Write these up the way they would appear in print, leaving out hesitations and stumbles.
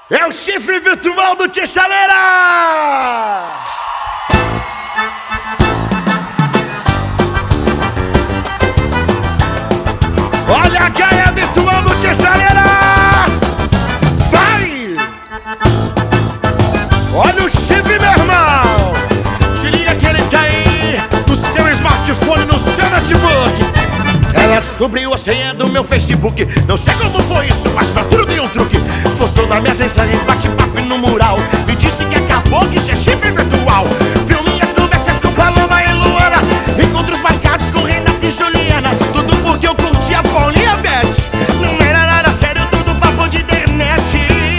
É o chifre virtual do Tia Chaleira! Olha a gaia virtual do Tia Chaleira! Vai! Olha o chifre, meu irmão! Te liga que ele tá aí no seu smartphone, no seu notebook. Ela descobriu a senha do meu Facebook. Não sei como foi isso, mas pra tudo tem um truque. Forçou nas minhas mensagens, bate-papo no mural. Me disse que acabou, que isso é chifre virtual. Viu minhas conversas com Paloma e Luana, encontros marcados com Renata e Juliana. Tudo porque eu curti a Paulinha Beth. Não era nada sério, tudo papo de internet.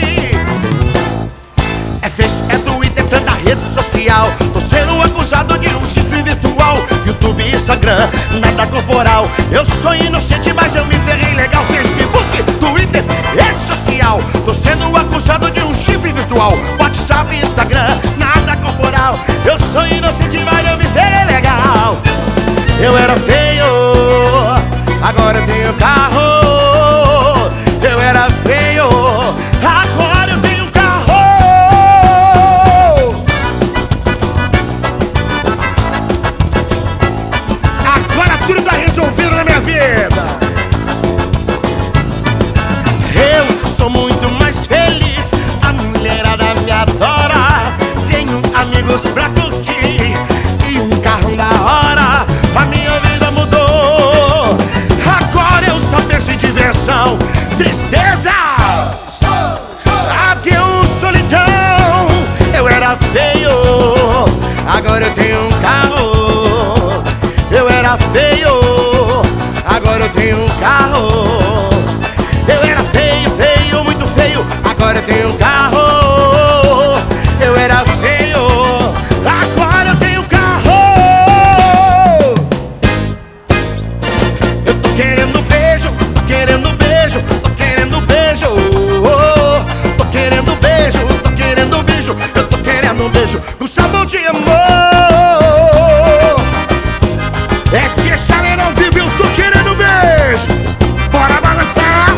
É Face, é Twitter, tanta rede social. Tô sendo acusado de um chifre virtual. YouTube, Instagram, nada corporal. Eu sou inocente, mas eu me ferrei legal. Facebook, Twitter, rede social. Tô sendo acusado de um chifre virtual. WhatsApp, Instagram, nada corporal. Eu sou inocente, mas eu me ferrei legal. Eu era feio, agora eu tenho carro. Eu era feio, agora eu tenho carro. Agora tudo tá resolvido na minha vida. Eu sou muito mais feliz, a mulherada me adora. Tenho amigos pra curtir e um carro da hora. A minha vida mudou, agora eu só penso em diversão. Tristeza, adeus solidão. Eu era feio, agora eu tenho um carro. Eu era feio, agora eu tenho um carro. Eu era feio, feio, muito feio, agora eu tenho um carro. Eu era feio, agora eu tenho um carro. Eu tô querendo beijo, tô querendo beijo, tô querendo beijo. Tô querendo beijo, tô querendo beijo. Eu tô querendo um beijo com sabor de amor. É Tia Chaleira ao vivo, eu tô querendo beijo. Bora balançar.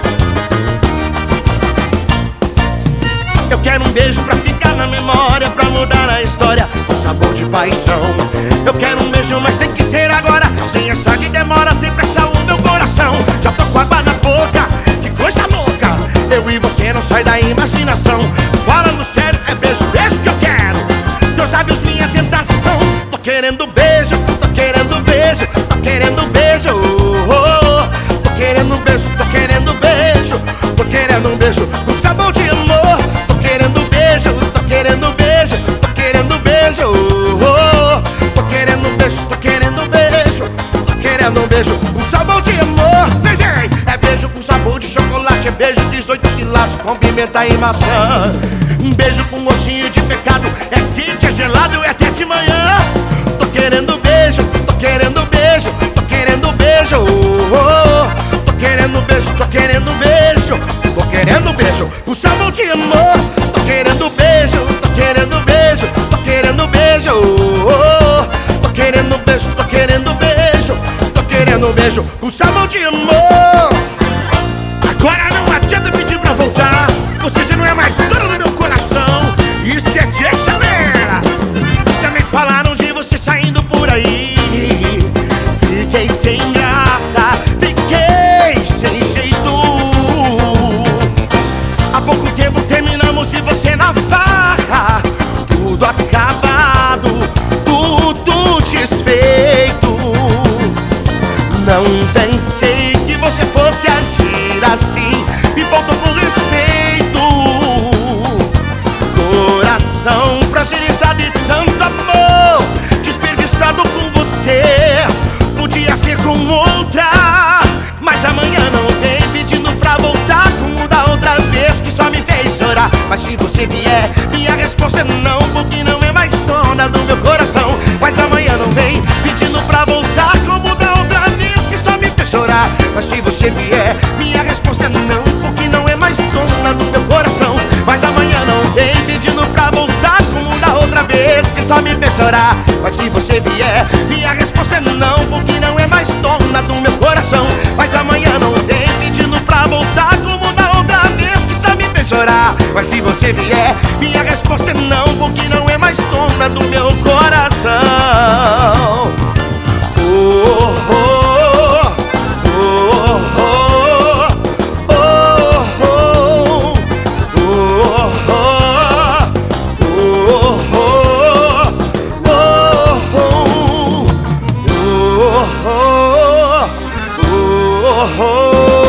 Eu quero um beijo pra ficar na memória, pra mudar a história com sabor de paixão. Eu quero um beijo, mas tem que ser agora, sem essa de demora, tem pressa o meu coração. Já tô com água na boca, que coisa louca. Eu e você não sai da imaginação. Falando sério, é beijo, beijo que eu quero. Teus lábios, minha tentação. Tô querendo beijo, tô querendo beijo, tô querendo beijo. Tô querendo beijo, tô querendo beijo. Tô querendo um beijo com sabor de amor. Tô querendo beijo, tô querendo beijo, tô querendo beijo. Tô querendo beijo, tô querendo beijo. Tô querendo um beijo com sabor de amor. Vem, vem! É beijo com sabor de chocolate, é beijo 18 quilates com pimenta e maçã. Um beijo com gostinho de pecado, é quente, é gelado, é até de manhã. Tô querendo beijo, tô querendo beijo, tô querendo beijo. Tô querendo beijo, tô querendo beijo. Tô querendo beijo com sabor de amor. Tô querendo beijo, tô querendo beijo, tô querendo beijo. Tô querendo beijo, tô querendo beijo. Tô querendo beijo com sabor de amor. Agora não adianta pedir pra voltar, você já não é mais dono do meu coração. Isso é Tia Chaleira. Já me falaram de você saindo por aí. Fiquei sem graça, fiquei sem jeito. Há pouco tempo terminamos e você na farra. Tudo acabado, tudo desfeito. Não pensei que você fosse agir assim. Me faltou por respeito. Coração fragilizado e tanto amor desperdiçado com você. Podia ser com outra, mas amanhã não vem pedindo pra voltar como da outra vez que só me fez chorar. Mas se você vier, minha resposta é não, porque não é mais dona do meu coração. Mas amanhã não vem pedindo pra voltar como da outra vez que só me fez chorar. Mas se você vier, minha resposta é não, porque não é mais dona do meu coração. Mas amanhã não vem pedindo pra voltar como da outra vez que só me fez chorar. Mas se você vier, minha resposta é não, porque não é mais dona do meu coração. Mas amanhã não vem pedindo pra voltar como da outra vez que só me fez chorar. voltar. Mas se você vier, minha resposta é não, porque não é mais dona do meu coração.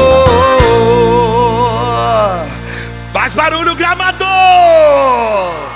Faz barulho, Gramador!